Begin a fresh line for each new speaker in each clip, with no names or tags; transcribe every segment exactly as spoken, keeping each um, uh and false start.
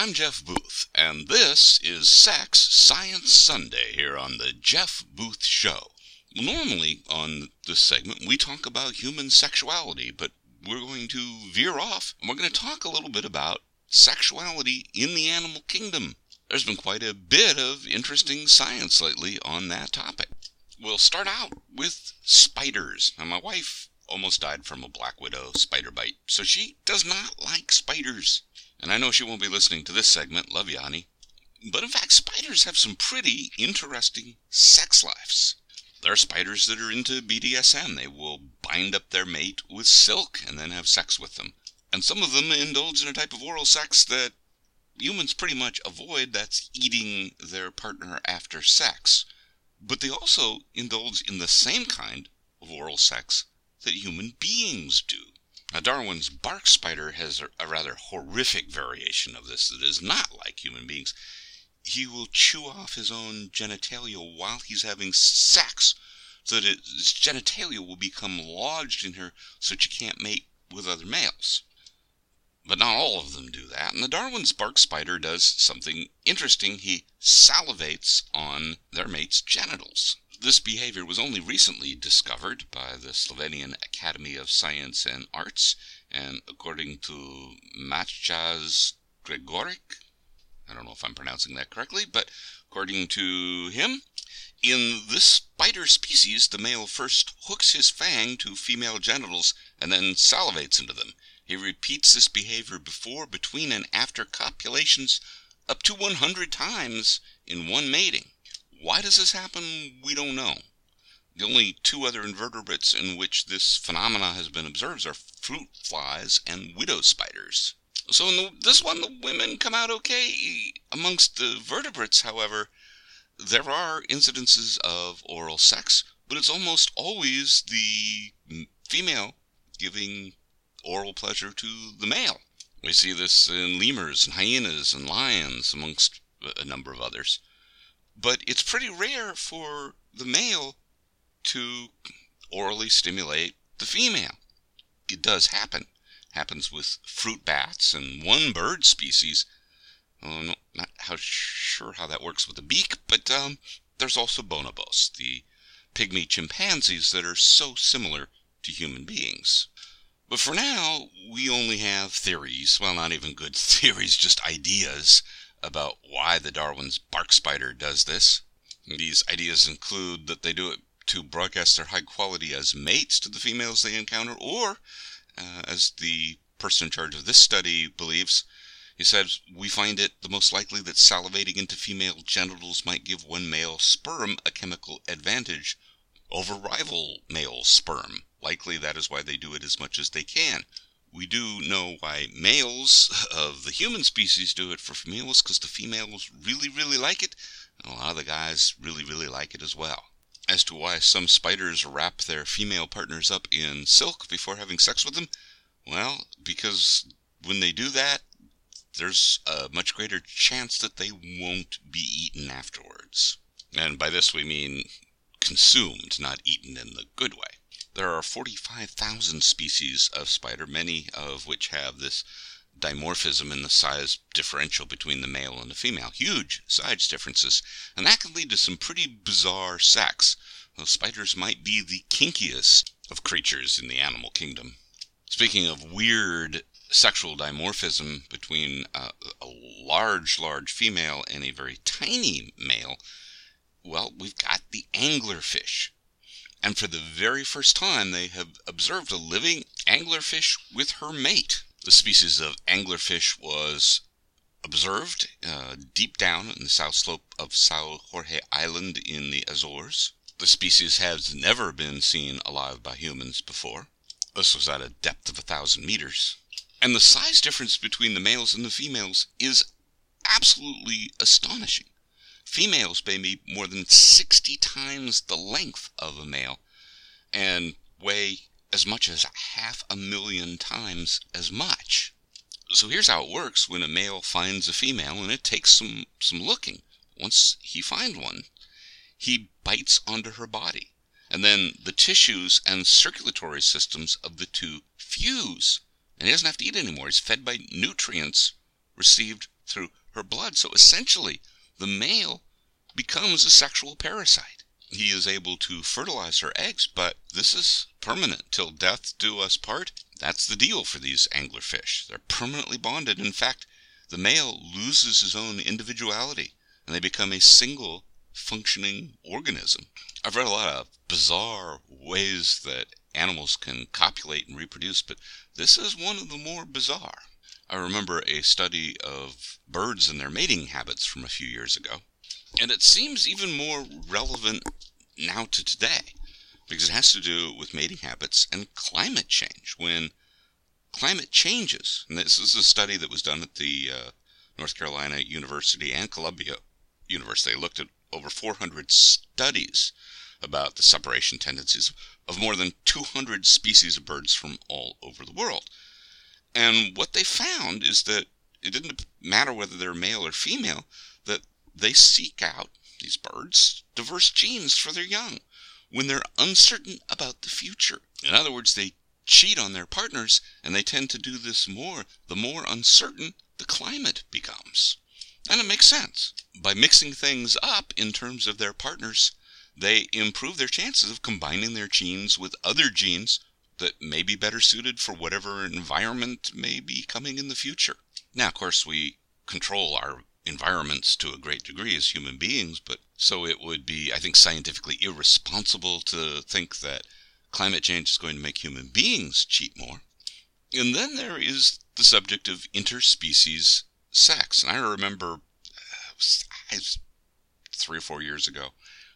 I'm Jeff Booth, and this is Sex Science Sunday here on the Jeff Booth Show. Normally on this segment we talk about human sexuality, but we're going to veer off and we're going to talk a little bit about sexuality in the animal kingdom. There's been quite a bit of interesting science lately on that topic. We'll start out with spiders. Now, my wife almost died from a black widow spider bite, so she does not like spiders. And I know she won't be listening to this segment, love you, honey. But in fact, spiders have some pretty interesting sex lives. There are spiders that are into B D S M. They will bind up their mate with silk and then have sex with them. And some of them indulge in a type of oral sex that humans pretty much avoid. That's eating their partner after sex. But they also indulge in the same kind of oral sex that human beings do. Now, Darwin's bark spider has a, a rather horrific variation of this that is not like human beings. He will chew off his own genitalia while he's having sex, so that it, his genitalia will become lodged in her so that she can't mate with other males. But not all of them do that, and the Darwin's bark spider does something interesting. He salivates on their mate's genitals. This behavior was only recently discovered by the Slovenian Academy of Science and Arts, and according to Maciej Gregoric, I don't know if I'm pronouncing that correctly, but according to him, in this spider species, the male first hooks his fang to female genitals and then salivates into them. He repeats this behavior before, between, and after copulations up to one hundred times in one mating. Why does this happen? We don't know. The only two other invertebrates in which this phenomena has been observed are fruit flies and widow spiders. So in the, this one, the women come out okay. Amongst the vertebrates, however, there are incidences of oral sex, but it's almost always the female giving oral pleasure to the male. We see this in lemurs and hyenas and lions, amongst a number of others. But it's pretty rare for the male to orally stimulate the female. It does happen. Happens with fruit bats and one bird species. Oh, no, not how sure how that works with the beak, but um, there's also bonobos, the pygmy chimpanzees that are so similar to human beings. But for now, we only have theories, well, not even good theories, just ideas about why the Darwin's bark spider does this. These ideas include that they do it to broadcast their high quality as mates to the females they encounter, or, uh, as the person in charge of this study believes, he says, we find it the most likely that salivating into female genitals might give one male sperm a chemical advantage over rival male sperm. Likely that is why they do it as much as they can. We do know why males of the human species do it for females, because the females really, really like it, and a lot of the guys really, really like it as well. As to why some spiders wrap their female partners up in silk before having sex with them, well, because when they do that, there's a much greater chance that they won't be eaten afterwards. And by this we mean consumed, not eaten in the good way. There are forty-five thousand species of spider, many of which have this dimorphism in the size differential between the male and the female. Huge size differences, and that can lead to some pretty bizarre sex. Well, spiders might be the kinkiest of creatures in the animal kingdom. Speaking of weird sexual dimorphism between uh, a large, large female and a very tiny male, well, we've got the anglerfish. And for the very first time, they have observed a living anglerfish with her mate. The species of anglerfish was observed uh, deep down in the south slope of São Jorge Island in the Azores. The species has never been seen alive by humans before. This was at a depth of a thousand meters. And the size difference between the males and the females is absolutely astonishing. Females may be more than sixty times the length of a male and weigh as much as half a million times as much. So here's how it works when a male finds a female, and it takes some, some looking. Once he finds one, he bites onto her body, and then the tissues and circulatory systems of the two fuse, and he doesn't have to eat anymore. He's fed by nutrients received through her blood. So essentially, the male becomes a sexual parasite. He is able to fertilize her eggs, but this is permanent. Till death do us part. That's the deal for these anglerfish. They're permanently bonded. In fact, the male loses his own individuality, and they become a single functioning organism. I've read a lot of bizarre ways that animals can copulate and reproduce, but this is one of the more bizarre. I remember a study of birds and their mating habits from a few years ago, and it seems even more relevant now to today, because it has to do with mating habits and climate change. When climate changes, and this is a study that was done at the uh, North Carolina University and Columbia University. They looked at over four hundred studies about the separation tendencies of more than two hundred species of birds from all over the world. And what they found is that it didn't matter whether they're male or female, that they seek out, these birds, diverse genes for their young when they're uncertain about the future. In other words, they cheat on their partners, and they tend to do this more the more uncertain the climate becomes. And it makes sense. By mixing things up in terms of their partners, they improve their chances of combining their genes with other genes that may be better suited for whatever environment may be coming in the future. Now, of course, we control our environments to a great degree as human beings, but so it would be, I think, scientifically irresponsible to think that climate change is going to make human beings cheat more. And then there is the subject of interspecies sex. And I remember uh, three or four years ago,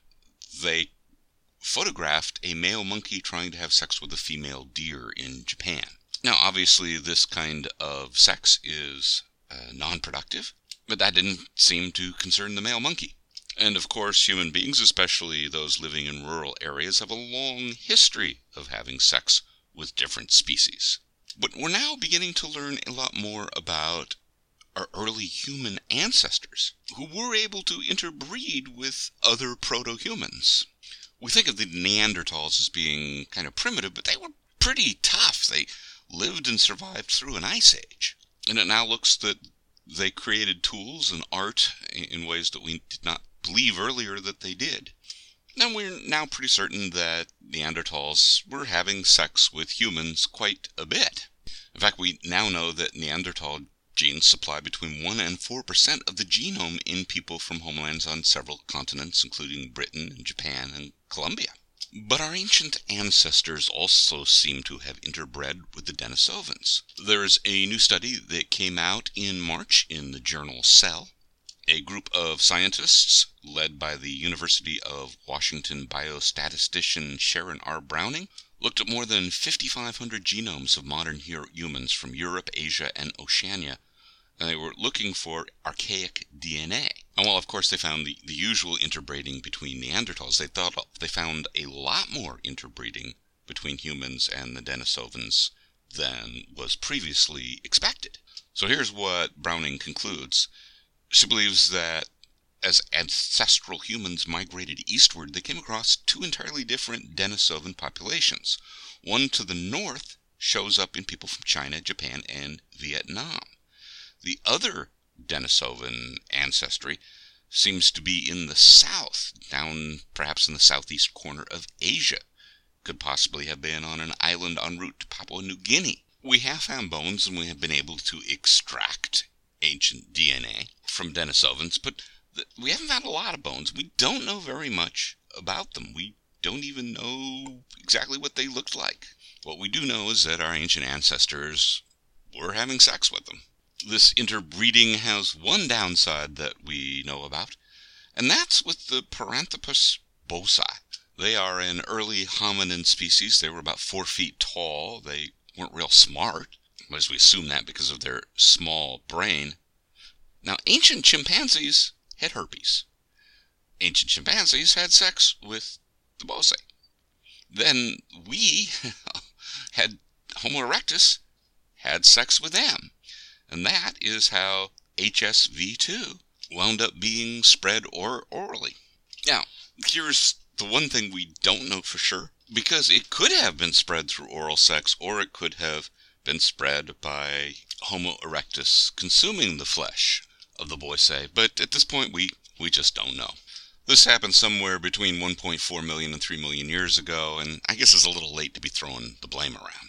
they photographed a male monkey trying to have sex with a female deer in Japan. Now, obviously, this kind of sex is uh, non-productive, but that didn't seem to concern the male monkey. And of course, human beings, especially those living in rural areas, have a long history of having sex with different species. But we're now beginning to learn a lot more about our early human ancestors, who were able to interbreed with other proto-humans. We think of the Neanderthals as being kind of primitive, but they were pretty tough. They lived and survived through an ice age. And it now looks that they created tools and art in ways that we did not believe earlier that they did. And we're now pretty certain that Neanderthals were having sex with humans quite a bit. In fact, we now know that Neanderthal genes supply between one and four percent of the genome in people from homelands on several continents, including Britain and Japan and Colombia. But our ancient ancestors also seem to have interbred with the Denisovans. There's a new study that came out in March in the journal Cell. A group of scientists, led by the University of Washington biostatistician Sharon R. Browning, looked at more than fifty-five hundred genomes of modern humans from Europe, Asia, and Oceania, and they were looking for archaic D N A. And while, of course, they found the, the usual interbreeding between Neanderthals, they thought they found a lot more interbreeding between humans and the Denisovans than was previously expected. So here's what Browning concludes. She believes that as ancestral humans migrated eastward, they came across two entirely different Denisovan populations. One to the north shows up in people from China, Japan, and Vietnam. The other Denisovan ancestry seems to be in the south, down perhaps in the southeast corner of Asia. Could possibly have been on an island en route to Papua New Guinea. We have found bones, and we have been able to extract ancient D N A from Denisovans, but th- we haven't found a lot of bones. We don't know very much about them. We don't even know exactly what they looked like. What we do know is that our ancient ancestors were having sex with them. This interbreeding has one downside that we know about, and that's with the Paranthropus bosi. They are an early hominin species. They were about four feet tall. They weren't real smart, as we assume that because of their small brain. Now, ancient chimpanzees had herpes. Ancient chimpanzees had sex with the bosi. Then we had Homo erectus had sex with them. And that is how H S V two wound up being spread or orally. Now, here's the one thing we don't know for sure, because it could have been spread through oral sex, or it could have been spread by Homo erectus consuming the flesh of the boys say, but at this point we, we just don't know. This happened somewhere between one point four million and three million years ago, and I guess it's a little late to be throwing the blame around.